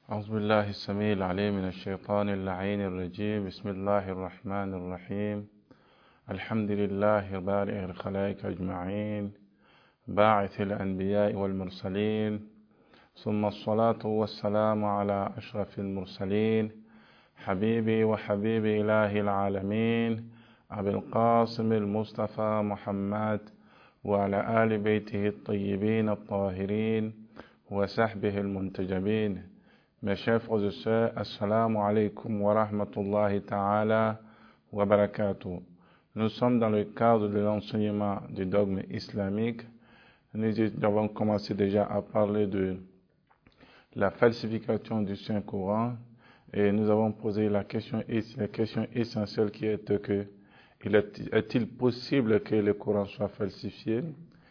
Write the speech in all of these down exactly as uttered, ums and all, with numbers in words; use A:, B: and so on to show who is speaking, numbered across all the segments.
A: أعوذ بالله السميع العليم من الشيطان اللعين الرجيم. بسم الله الرحمن الرحيم. الحمد لله بارئ الخلائق أجمعين، باعث الأنبياء والمرسلين، ثم الصلاة والسلام على أشرف المرسلين، حبيبي وحبيب إله العالمين أبي القاسم المصطفى محمد وعلى آل بيته الطيبين الطاهرين وصحبه المنتجبين. Mes chers frères et sœurs, assalamu alaikum wa rahmatullahi ta'ala wa barakatuh. Nous sommes dans le cadre de l'enseignement du dogme islamique. Nous avons commencé déjà à parler de la falsification du Saint-Coran et nous avons posé la question, la question essentielle qui est que est-il possible que le Coran soit falsifié?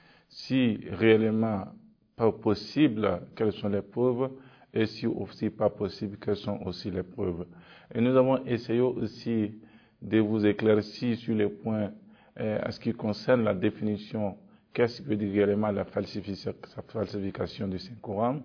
A: Si réellement pas possible, quelles sont les preuves? Et si aussi pas possible, quelles sont aussi les preuves? Et nous avons essayé aussi de vous éclaircir sur les points euh, à ce qui concerne la définition, qu'est-ce que veut dire réellement la falsification du Saint-Coran.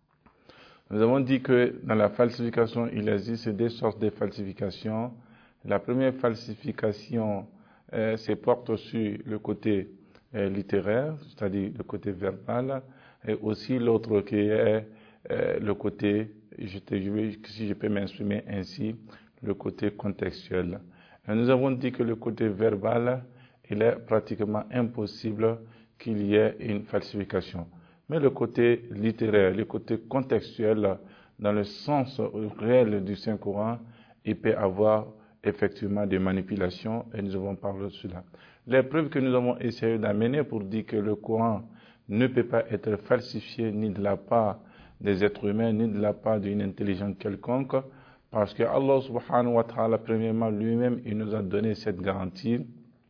A: Nous avons dit que dans la falsification, il existe deux sortes de falsifications. La première falsification euh, se porte sur le côté euh, littéraire, c'est-à-dire le côté verbal, et aussi l'autre qui est Euh, le côté, je te, je vais, si je peux m'exprimer ainsi, le côté contextuel. Et nous avons dit que le côté verbal, il est pratiquement impossible qu'il y ait une falsification. Mais le côté littéraire, le côté contextuel, dans le sens réel du Saint-Coran, il peut avoir effectivement des manipulations, et nous avons parlé de cela. Les preuves que nous avons essayé d'amener pour dire que le Coran ne peut pas être falsifié ni de la part des êtres humains, ni de la part d'une intelligence quelconque, parce que Allah subhanahu wa ta'ala, premièrement, lui-même, il nous a donné cette garantie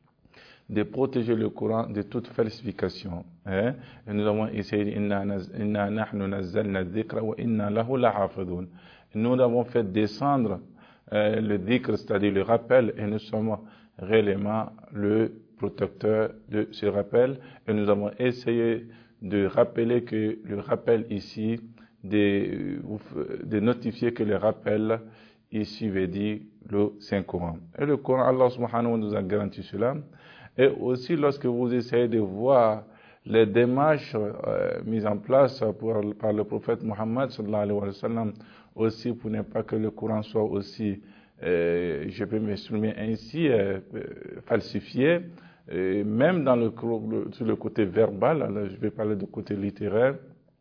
A: de protéger le Coran de toute falsification. Hein? Et nous avons essayé, inna nahnu nazzalna dhikra wa inna lahu lahafidun. Nous avons fait descendre euh, le dhikr, c'est-à-dire le rappel, et nous sommes réellement le protecteur de ce rappel, et nous avons essayé de rappeler que le rappel ici, de, de notifier que le rappel ici veut dire le Saint-Coran. Et le Coran, Allah subhanahu wa ta'ala nous a garanti cela. Et aussi lorsque vous essayez de voir les démarches euh, mises en place pour, par le prophète Muhammad sallallahu alayhi wa sallam, aussi pour ne pas que le Coran soit aussi, euh, je peux m'exprimer ainsi, euh, falsifié, et même dans le, le, sur le côté verbal, alors je vais parler du côté littéraire.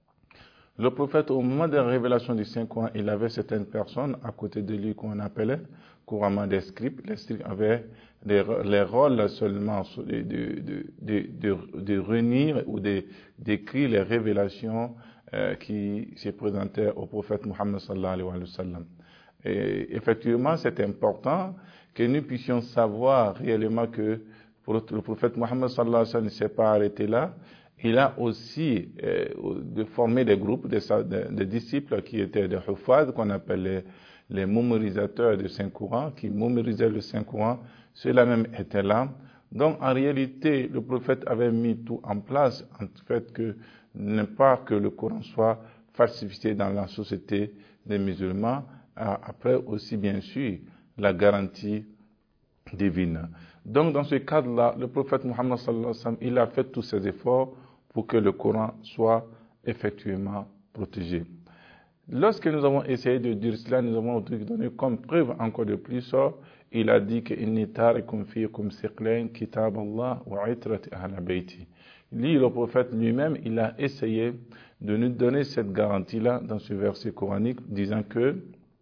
A: Le prophète, au moment de la révélation du Saint-Coran, il avait certaines personnes à côté de lui qu'on appelait couramment des scribes. Les scribes avaient les, les rôles seulement de, de, de, de, de réunir ou d'écrire les révélations euh, qui se présentaient au prophète Muhammad sallallahu alayhi wa sallam. Et effectivement, c'est important que nous puissions savoir réellement que le prophète Muhammad sallallahu alayhi wa sallam ne s'est pas arrêté là. Il a aussi euh, de former des groupes de, de, de disciples qui étaient des hufad, qu'on appelle les, les mémorisateurs du Saint-Coran, qui mémorisaient le Saint-Coran. Ceux-là même étaient là. Donc, en réalité, le prophète avait mis tout en place, en fait, que ne pas que le Coran soit falsifié dans la société des musulmans. Après aussi, bien sûr, la garantie divine. Donc, dans ce cadre-là, le prophète Muhammad sallallahu alayhi wa sallam, il a fait tous ses efforts pour que le Coran soit effectivement protégé. Lorsque nous avons essayé de dire cela, nous avons donné comme preuve encore de plus, il a dit que inni tarikum fiikum thiqlayn kitab Allah wa itrat ahla bayti. Lui, le prophète lui-même, il a essayé de nous donner cette garantie-là dans ce verset coranique, disant que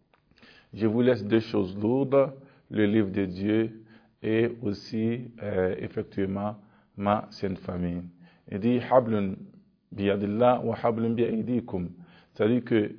A: je vous laisse deux choses lourdes, le livre de Dieu et aussi euh, effectivement ma sainte famille. Il dit hablun biyadillah wa hablun biaydikum, c'est-à-dire que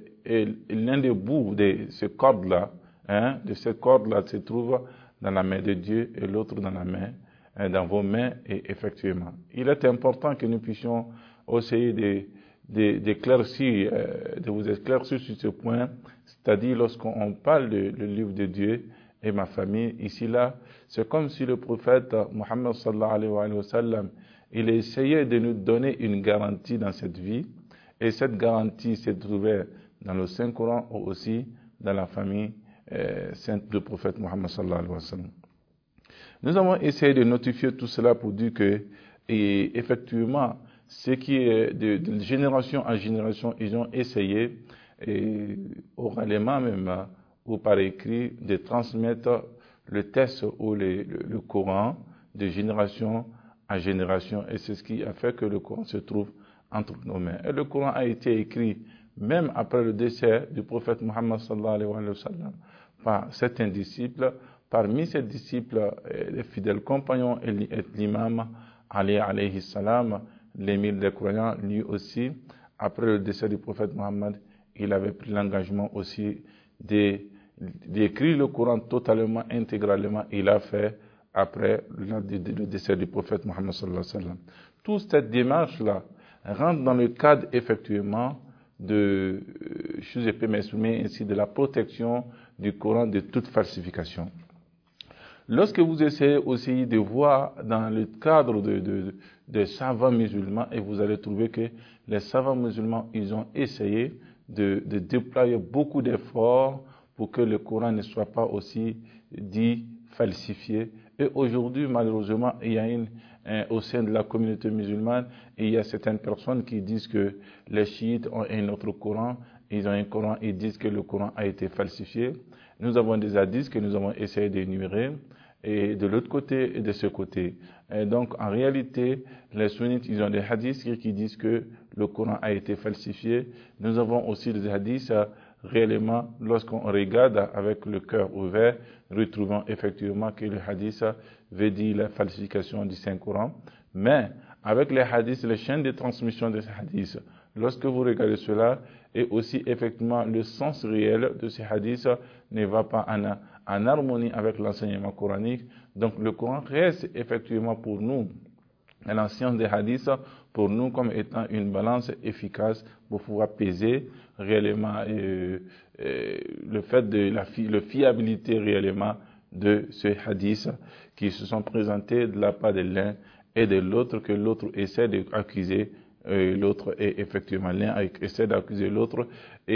A: l'un des bouts de ce corde-là, hein, de cette corde-là se trouve dans la main de Dieu et l'autre dans la main, hein, dans vos mains, et effectivement. Il est important que nous puissions essayer de, de, d'éclaircir, euh, de vous éclaircir sur ce point, c'est-à-dire lorsqu'on parle du livre de Dieu et ma famille, ici là, c'est comme si le prophète Muhammad sallallahu alayhi wa sallam, il essayait de nous donner une garantie dans cette vie, Et cette garantie se trouvait dans le Saint-Coran ou aussi dans la famille euh, sainte du prophète Mohammed sallallahu alayhi wa sallam. Nous avons essayé de notifier tout cela pour dire que, et effectivement, ce qui est de, de génération en génération, ils ont essayé, et oralement même, ou par écrit, de transmettre le texte ou le, le, le Coran de génération en génération. Et c'est ce qui a fait que le Coran se trouve entre nos mains. Et le Coran a été écrit même après le décès du prophète Mohammed sallallahu alayhi wa sallam par certains disciples. Parmi ces disciples, les fidèles compagnons et l'imam Ali alayhi salam, l'émir des croyants, lui aussi, après le décès du prophète Mohammed, il avait pris l'engagement aussi d'écrire le Coran totalement, intégralement. Il a fait après le décès du prophète Mohammed sallallahu alayhi wa sallam. Toute cette démarche-là rentre dans le cadre effectivement de, je je peux m'exprimer ainsi, de la protection du Coran de toute falsification. Lorsque vous essayez aussi de voir dans le cadre de, de, de, des savants musulmans, et vous allez trouver que les savants musulmans, ils ont essayé de, de déployer beaucoup d'efforts pour que le Coran ne soit pas aussi dit falsifié. Et aujourd'hui, malheureusement, il y a une, un, au sein de la communauté musulmane, il y a certaines personnes qui disent que les chiites ont un autre Coran, ils ont un Coran, ils disent que le Coran a été falsifié. Nous avons des hadiths que nous avons essayé d'énumérer, et de l'autre côté et de ce côté. Et donc, en réalité, les sunnites, ils ont des hadiths qui disent que le Coran a été falsifié. Nous avons aussi des hadiths, réellement, lorsqu'on regarde avec le cœur ouvert, retrouvons effectivement que le hadith veut dire la falsification du Saint-Coran. Mais, avec les hadiths, les chaînes de transmission de ces hadiths, lorsque vous regardez cela, et aussi effectivement le sens réel de ces hadiths ne va pas en, en harmonie avec l'enseignement coranique. Donc le Coran reste effectivement pour nous, et la science des hadiths, pour nous comme étant une balance efficace pour pouvoir peser réellement euh, euh, le fait de la fi le fiabilité réellement de ces hadiths qui se sont présentés de la part de l'un et de l'autre, que l'autre essaie d'accuser euh, l'autre, et effectivement l'un essaie d'accuser l'autre.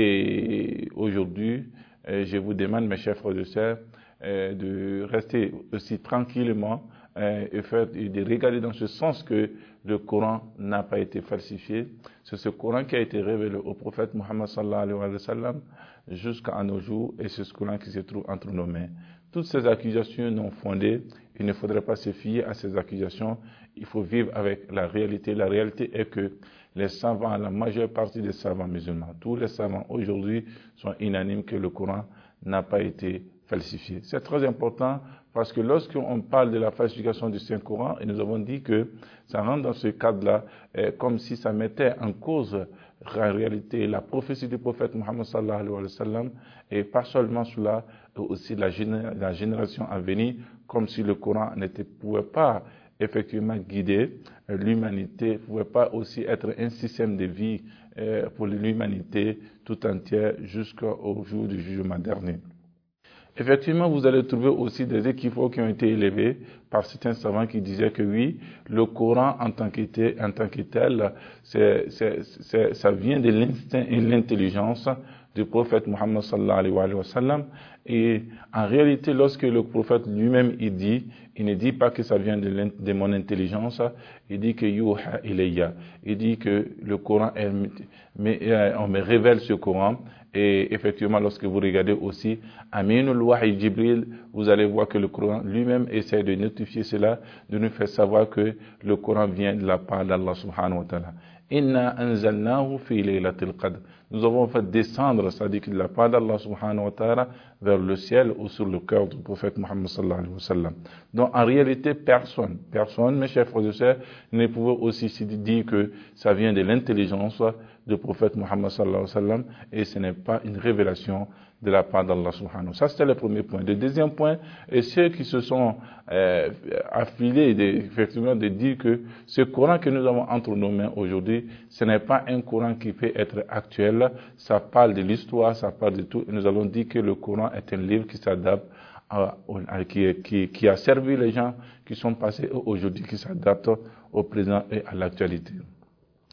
A: Et aujourd'hui, euh, je vous demande, mes chers frères et sœurs, euh, de rester aussi tranquillement euh, et, faire, et de regarder dans ce sens que le Coran n'a pas été falsifié. C'est ce Coran qui a été révélé au prophète Mohammed sallallahu alayhi wa sallam jusqu'à nos jours, et c'est ce Coran qui se trouve entre nos mains. Toutes ces accusations non fondées, il ne faudrait pas se fier à ces accusations. Il faut vivre avec la réalité. La réalité est que les savants, la majeure partie des savants musulmans, tous les savants aujourd'hui sont unanimes que le Coran n'a pas été falsifié. C'est très important parce que lorsqu'on parle de la falsification du Saint-Coran, et nous avons dit que ça rentre dans ce cadre-là, eh, comme si ça mettait en cause en réalité la prophétie du prophète Mohammed sallallahu alayhi wa sallam, et pas seulement cela, aussi la, géné la génération à venir, comme si le Coran ne pouvait pas effectivement guider l'humanité, ne pouvait pas aussi être un système de vie eh, pour l'humanité tout entière jusqu'au jour du jugement dernier. Effectivement, vous allez trouver aussi des équivoques qui ont été élevés par certains savants qui disaient que oui, le Coran en tant que tel, en tant que tel c'est, c'est, c'est, ça vient de l'instinct et l'intelligence du prophète Mohammed sallallahu alayhi wa sallam. Et en réalité, lorsque le prophète lui-même il dit, il ne dit pas que ça vient de, de mon intelligence, il dit que yuha ilayya, il dit que le Coran, est, mais, on me révèle ce Coran. Et effectivement, lorsque vous regardez aussi Aminul Wahy Jibril, vous allez voir que le Coran lui-même essaie de notifier cela, de nous faire savoir que le Coran vient de la part d'Allah subhanahu wa ta'ala. Inna anzalnahu fi laylatil qadr. Nous avons fait descendre, c'est-à-dire de la part d'Allah subhanahu wa ta'ala, vers le ciel ou sur le cœur du prophète Mohammed sallallahu alayhi wa sallam. Donc en réalité, personne, personne, mes chers frères et sœurs, ne pouvait aussi dire que ça vient de l'intelligence du prophète Mohammed sallallahu alayhi wa sallam, et ce n'est pas une révélation de la part d'Allah subhanahu wa ta'ala. Ça, c'était le premier point. Le deuxième point, et ceux qui se sont euh, affilés de, effectivement de dire que ce Coran que nous avons entre nos mains aujourd'hui, ce n'est pas un Coran qui peut être actuel, ça parle de l'histoire, ça parle de tout, et nous avons dit que le Coran est un livre qui s'adapte à, à, qui, qui, qui a servi les gens qui sont passés aujourd'hui, qui s'adapte au présent et à l'actualité.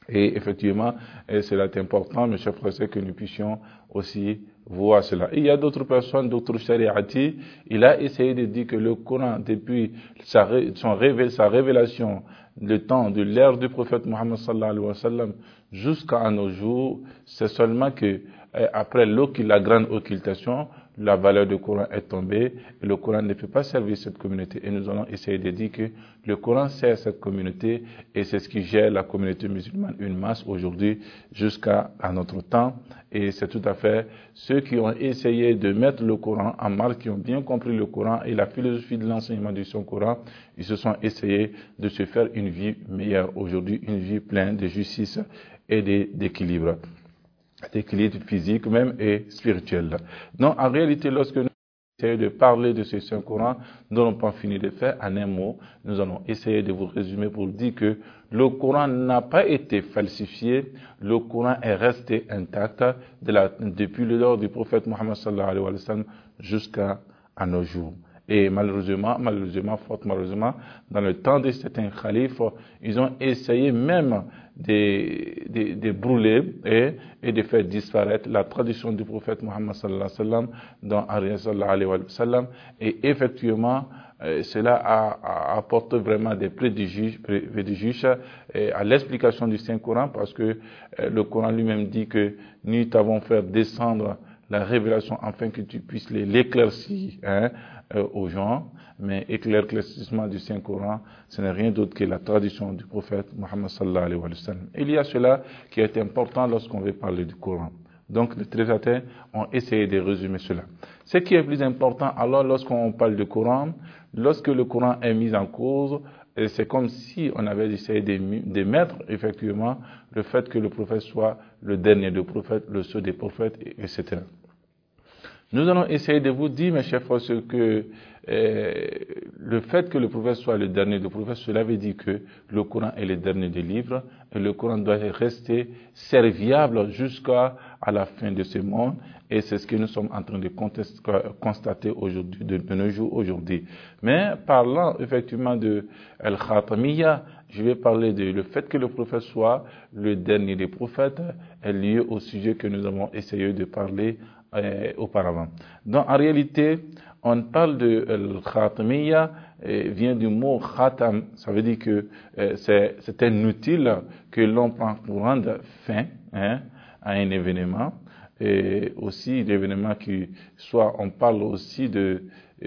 A: Et effectivement, et cela est important, mes chers frères, que nous puissions aussi voir cela. Et il y a d'autres personnes, d'autres shari'ati, il a essayé de dire que le Coran, depuis sa, son révé, sa révélation, le temps de l'ère du prophète Mohammed sallallahu alayhi wa sallam, jusqu'à nos jours, c'est seulement que, après la grande occultation, la valeur du Coran est tombée et le Coran ne peut pas servir cette communauté. Et nous allons essayer de dire que le Coran sert cette communauté et c'est ce qui gère la communauté musulmane, une masse aujourd'hui jusqu'à notre temps. Et c'est tout à fait ceux qui ont essayé de mettre le Coran en marche, qui ont bien compris le Coran et la philosophie de l'enseignement du Saint-Coran, ils se sont essayés de se faire une vie meilleure aujourd'hui, une vie pleine de justice et d'équilibre. d'équilibre physique même et spirituel. Donc, en réalité, lorsque nous essayons de parler de ce Saint-Coran, nous n'allons pas fini de faire en un mot. Nous allons essayer de vous résumer pour dire que le Coran n'a pas été falsifié, le Coran est resté intact de la, depuis l'heure du prophète Mohammed sallallahu alayhi wa sallam jusqu'à nos jours. Et malheureusement, malheureusement, fort malheureusement, dans le temps de certains khalifes, ils ont essayé même de, de, de brûler et, et de faire disparaître la tradition du prophète Mohammed sallallahu alayhi wa sallam dans Ariya sallallahu alayhi wa sallam. Et effectivement, euh, cela a, a apporté vraiment des préjudices, préjudices euh, à l'explication du Saint-Coran parce que euh, le Coran lui-même dit que nous t'avons fait descendre la révélation afin que tu puisses l'éclaircir hein, euh, aux gens, mais éclaircissement du Saint-Coran, ce n'est rien d'autre que la tradition du prophète Mohammed sallallahu alayhi wa sallam. Il y a cela qui est important lorsqu'on veut parler du Coran. Donc les traducteurs ont essayé de résumer cela. Ce qui est plus important alors lorsqu'on parle du Coran, lorsque le Coran est mis en cause, c'est comme si on avait essayé de, de mettre effectivement le fait que le prophète soit le dernier des prophètes, le seul des prophètes, et cetera. Nous allons essayer de vous dire, mes chers frères, que euh, le fait que le prophète soit le dernier des prophètes, cela veut dire que le Coran est le dernier des livres et le Coran doit rester serviable jusqu'à la fin de ce monde. Et c'est ce que nous sommes en train de constater aujourd'hui, de, de nos jours aujourd'hui. Mais parlant effectivement de Al-Khatamiyya, je vais parler de le fait que le prophète soit le dernier des prophètes est lié au sujet que nous avons essayé de parler euh, auparavant. Donc en réalité, on parle de Al-Khatamiyya, euh, vient du mot Khatam, ça veut dire que euh, c'est, c'est un outil que l'on prend pour rendre fin hein, à un événement. Et aussi l'événement qui soit, on parle aussi de,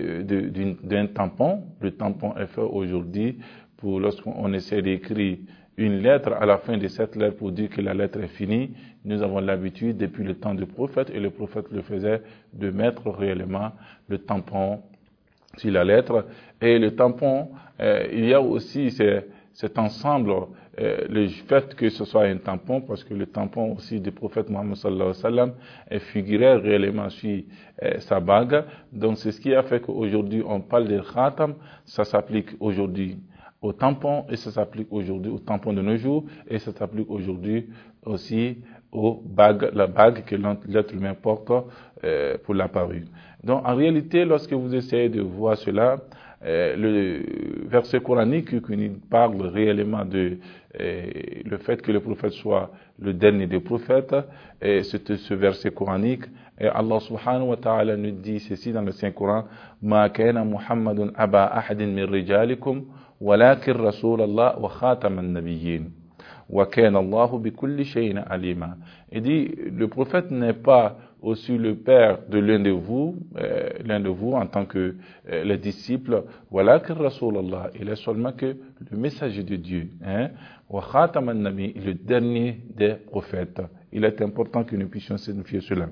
A: de, d'un tampon. Le tampon est fait aujourd'hui pour lorsqu'on essaie d'écrire une lettre à la fin de cette lettre pour dire que la lettre est finie. Nous avons l'habitude depuis le temps du prophète et le prophète le faisait de mettre réellement le tampon sur la lettre. Et le tampon, euh, il y a aussi ces, cet ensemble, euh, le fait que ce soit un tampon, parce que le tampon aussi du prophète Mohammed sallallahu alayhi wa sallam figurait réellement sur euh, sa bague. Donc c'est ce qui a fait qu'aujourd'hui on parle de khatam, ça s'applique aujourd'hui au tampon et ça s'applique aujourd'hui au tampon de nos jours et ça s'applique aujourd'hui aussi aux bagues, la bague que l'être humain porte euh, pour la parure. Donc en réalité, lorsque vous essayez de voir cela, Euh, le verset coranique qui nous parle réellement de euh, le fait que le prophète soit le dernier des prophètes, et c'est ce verset coranique. Et Allah subhanahu wa ta'ala nous dit ceci dans le Saint-Coran: Ma kana Muhammadun aba ahadin min rijalikum, walakin Rasulallah wa khataman nabiyyin. Wa kana Allahu bi kulli shay'in alima. Il dit, le prophète n'est pas aussi le père de l'un de vous, euh, l'un de vous en tant que euh, les disciples. Voilà que Rasulallah, il est seulement que le messager de Dieu. Hein? Wa khataman nabi, le dernier des prophètes. Il est important que nous puissions signifier cela.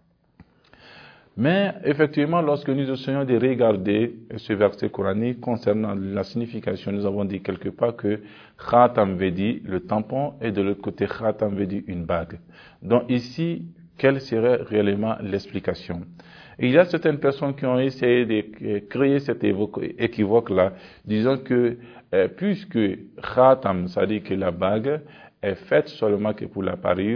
A: Mais effectivement, lorsque nous essayons de regarder ce verset coranique concernant la signification, nous avons dit quelque part que khatam veut dire le tampon et de l'autre côté khatam veut dire une bague. Donc ici, quelle serait réellement l'explication? Il y a certaines personnes qui ont essayé de créer cet équivoque-là, disant que euh, puisque khatam, c'est-à-dire que la bague est faite seulement que pour la parure,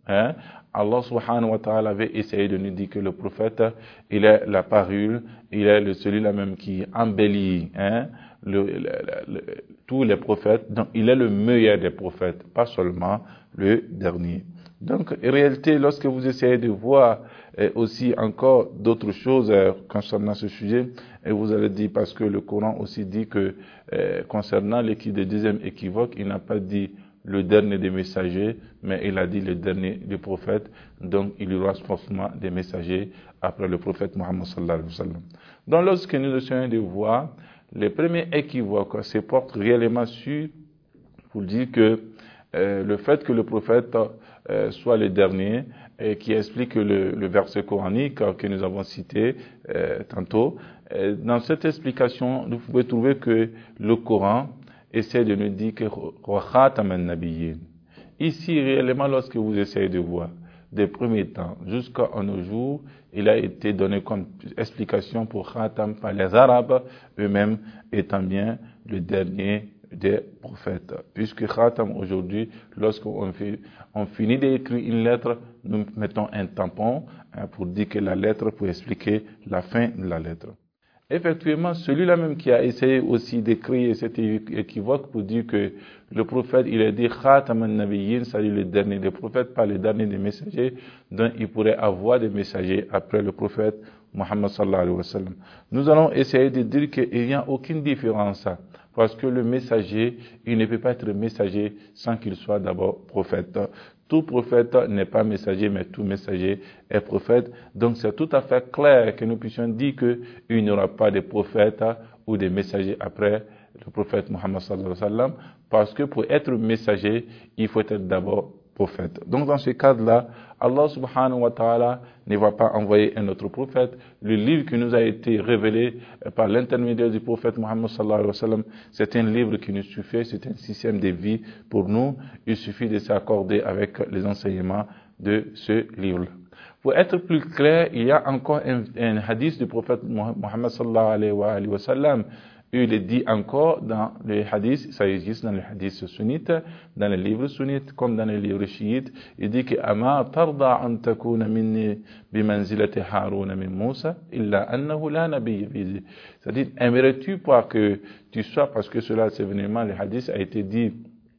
A: hein, Allah subhanahu wa ta'ala avait essayé de nous dire que le prophète, il est la parure, il est le, celui-là même qui embellit hein, le, le, le, tous les prophètes. Donc, il est le meilleur des prophètes, pas seulement le dernier. Donc, en réalité, lorsque vous essayez de voir euh, aussi encore d'autres choses euh, concernant ce sujet, et vous allez dire, parce que le Coran aussi dit que euh, concernant l'équipe de deuxième équivoque, il n'a pas dit le dernier des messagers, mais il a dit le dernier des prophètes, donc il y aura forcément des messagers après le prophète Mohammed sallallahu alayhi wa sallam. Donc lorsque nous essayons de voir, les premiers équivoques se portent réellement sur, pour dire que euh, le fait que le prophète euh, soit le dernier, et qui explique le, le verset coranique que nous avons cité euh, tantôt, euh, dans cette explication, vous pouvez trouver que le Coran essaie de nous dire que Khatam an-Nabiyyin. Ici, réellement, lorsque vous essayez de voir, des premiers temps jusqu'à nos jours, il a été donné comme explication pour Khatam par les Arabes eux-mêmes, étant bien le dernier des prophètes. Puisque Khatam aujourd'hui, lorsqu'on fait, on finit d'écrire une lettre, nous mettons un tampon hein, pour dire que la lettre, pour expliquer la fin de la lettre. Effectivement, celui-là même qui a essayé aussi d'écrire cet équivoque pour dire que le prophète, il a dit Khatam an-Nabiyyin, c'est-à-dire le dernier des prophètes, pas le dernier des messagers, donc il pourrait avoir des messagers après le prophète Muhammad sallallahu alayhi wa sallam. Nous allons essayer de dire qu'il n'y a aucune différence, parce que le messager, il ne peut pas être messager sans qu'il soit d'abord prophète. Tout prophète n'est pas messager, mais tout messager est prophète. Donc c'est tout à fait clair que nous puissions dire qu'il n'y aura pas de prophètes ou de messagers après le prophète Muhammad sallallahu alayhi wa sallam, parce que pour être messager, il faut être d'abord prophète. Donc dans ce cadre-là, Allah subhanahu wa ta'ala ne va pas envoyer un autre prophète. Le livre qui nous a été révélé par l'intermédiaire du prophète Muhammad sallallahu alayhi wa sallam, c'est un livre qui nous suffit, c'est un système de vie pour nous. Il suffit de s'accorder avec les enseignements de ce livre. Pour être plus clair, il y a encore un, un hadith du prophète Muhammad sallallahu alayhi wa sallam. Il est dit encore dans les hadiths, ça existe dans les hadiths sunnites, dans les livres sunnites, comme dans les livres chiites. Il dit que ama tarda an takuna minni bimanzilati Harun min Musa illa annahu la nabiyya bihi. C'est-à-dire, aimerais-tu pas que tu sois, parce que cela, c'est vraiment, le hadith a été dit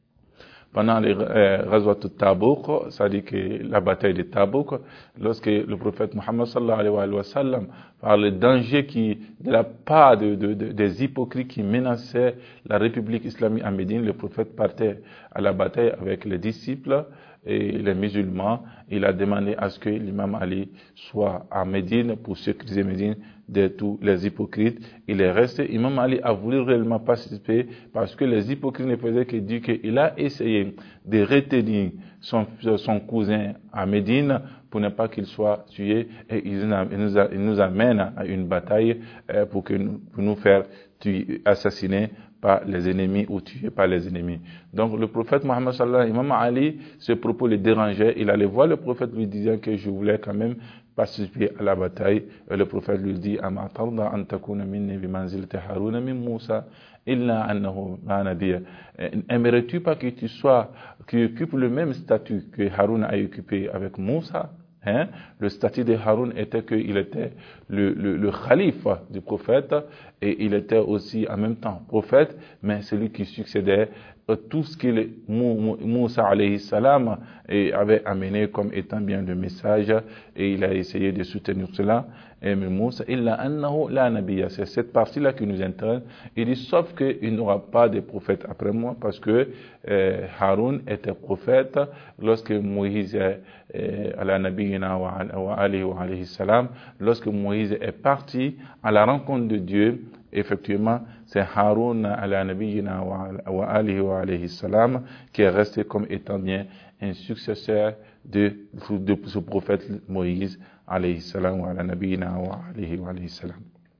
A: pendant les Ghazwat Tabouk, c'est-à-dire que la bataille de Tabouk, lorsque le prophète Muhammad sallallahu alayhi wa sallam par le danger qui, de la part de, de, de, des hypocrites qui menaçaient la République islamique à Médine, le prophète partait à la bataille avec les disciples et les musulmans. Il a demandé à ce que l'imam Ali soit à Médine pour sécuriser Médine de tous les hypocrites. Il est resté. Imam Ali a voulu réellement participer parce que les hypocrites ne faisaient que dire qu'il a essayé de retenir son, son cousin à Médine pour ne pas qu'il soit tué, et il nous, a, il nous amène à une bataille pour, que nous, pour nous faire tuer, assassiner par les ennemis ou tuer par les ennemis. Donc le prophète Muhammad sallallahu alayhi wa sallam, Imam Ali, ce propos le dérangeait. Il allait voir le prophète lui disant que je voulais quand même participer à la bataille. Et le prophète lui dit ama tarda an takuna minni bi manzilati Harun min Musa illa annahu la nabiyya. Aimerais-tu pas que tu sois, qui occupe le même statut que Harun a occupé avec Moussa? Hein? Le statut de Haroun était qu'il était le, le, le khalife du prophète et il était aussi en même temps prophète, mais celui qui succédait tout ce que Moussa alayhi salam avait amené comme étant bien le message, et il a essayé de soutenir cela. Et Moussa, illa annahu la nabiyya, c'est cette partie-là qui nous intéresse. Il dit sauf qu'il n'y aura pas de prophète après moi, parce que euh, Haroun était prophète lorsque Moïse euh, à la nabiyina wa alayhi wa alayhi salam, lorsque Moïse est parti à la rencontre de Dieu. Effectivement, c'est Haroun ala nabiyina wa alihi wa alayhi salam qui est resté comme étant bien un successeur de, de ce prophète Moïse alayhi salam wa ala nabiyina wa alayhi wa alayhi salam.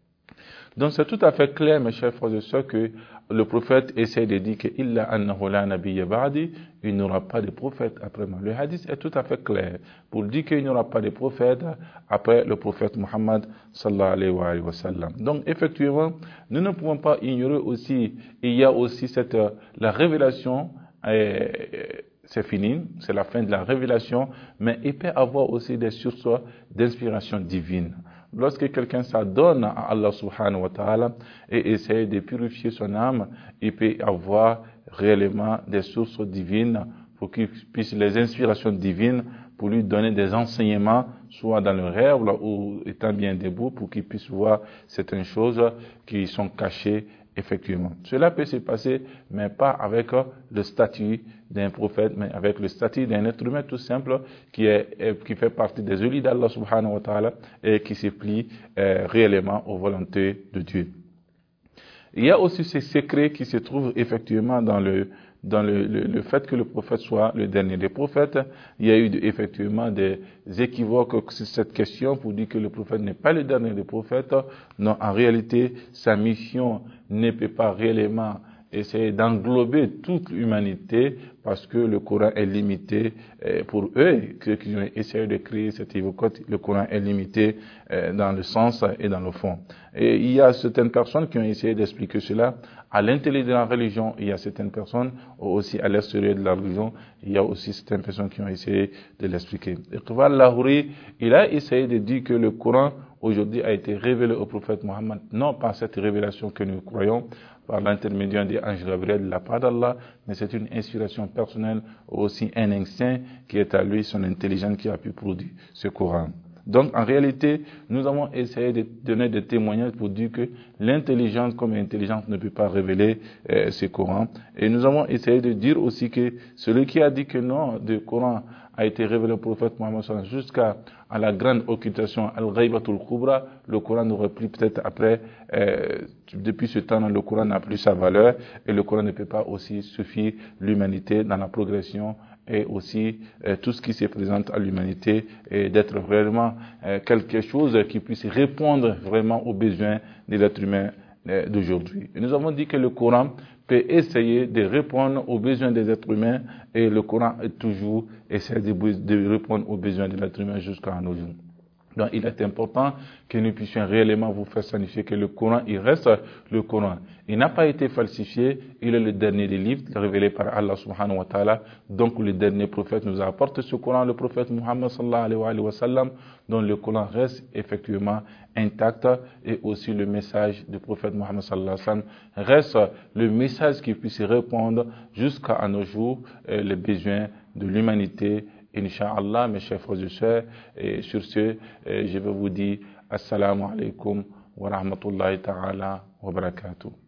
A: Donc c'est tout à fait clair, mes chers frères et sœurs, que le prophète essaie de dire que illa annahu la nabiyya ba'di, il n'y aura pas de prophète après moi. Le hadith est tout à fait clair pour dire qu'il n'y aura pas de prophète après le prophète Muhammad sallallahu alayhi wa sallam. Donc effectivement, nous ne pouvons pas ignorer aussi, il y a aussi cette la révélation, euh, c'est fini, c'est la fin de la révélation, mais il peut avoir aussi des sources d'inspiration divine. Lorsque quelqu'un s'adonne à Allah subhanahu wa ta'ala et essaie de purifier son âme, il peut avoir réellement des sources divines pour qu'il puisse, les inspirations divines, pour lui donner des enseignements, soit dans le rêve ou étant bien debout, pour qu'il puisse voir certaines choses qui sont cachées effectivement. Cela peut se passer, mais pas avec le statut d'un prophète, mais avec le statut d'un être humain tout simple qui, est, qui fait partie des élus d'Allah subhanahu wa ta'ala et qui se plie euh, réellement aux volontés de Dieu. Il y a aussi ces secrets qui se trouvent effectivement dans le dans le, le, le fait que le prophète soit le dernier des prophètes. Il y a eu effectivement des équivoques sur cette question pour dire que le prophète n'est pas le dernier des prophètes. Non, en réalité, sa mission ne peut pas réellement essayer d'englober toute l'humanité parce que le Coran est limité pour eux, ceux qui ont essayé de créer cette évocote, le Coran est limité dans le sens et dans le fond. Et il y a certaines personnes qui ont essayé d'expliquer cela à l'intérieur de la religion, il y a certaines personnes aussi à l'extérieur de la religion, il y a aussi certaines personnes qui ont essayé de l'expliquer. Iqbal Lahori, il a essayé de dire que le Coran aujourd'hui a été révélé au prophète Mohammed, non par cette révélation que nous croyons, par l'intermédiaire des anges Gabriel de la part d'Allah, mais c'est une inspiration personnelle, aussi un instinct qui est à lui, son intelligence qui a pu produire ce Coran. Donc, en réalité, nous avons essayé de donner des témoignages pour dire que l'intelligence comme intelligence ne peut pas révéler euh, ce Coran. Et nous avons essayé de dire aussi que celui qui a dit que non, le Coran a été révélé au prophète Mohammed jusqu'à à la grande occultation, Al-Ghaibatul Kubra, le Coran nous replie peut-être après, euh, depuis ce temps, le Coran n'a plus sa valeur et le Coran ne peut pas aussi suffire l'humanité dans la progression et aussi euh, tout ce qui se présente à l'humanité et d'être vraiment euh, quelque chose qui puisse répondre vraiment aux besoins de l'être humain euh, d'aujourd'hui. Et nous avons dit que le Coran peut essayer de répondre aux besoins des êtres humains et le Coran est toujours essaie de, de répondre aux besoins de l'être humain jusqu'à nos jours. Donc, il est important que nous puissions réellement vous faire signifier que le Coran, il reste le Coran. Il n'a pas été falsifié, il est le dernier des livres révélés par Allah subhanahu wa ta'ala. Donc, le dernier prophète nous apporte ce Coran, le prophète Muhammad sallallahu alayhi wa sallam, dont le Coran reste effectivement intact et aussi le message du prophète Muhammad sallallahu alayhi wa sallam reste le message qui puisse répondre jusqu'à nos jours euh, les besoins de l'humanité. Inch'Allah, mes chers frères et sœurs, et sur ce, je vais vous dire Assalamu alaikum wa rahmatullahi ta'ala wa barakatuh.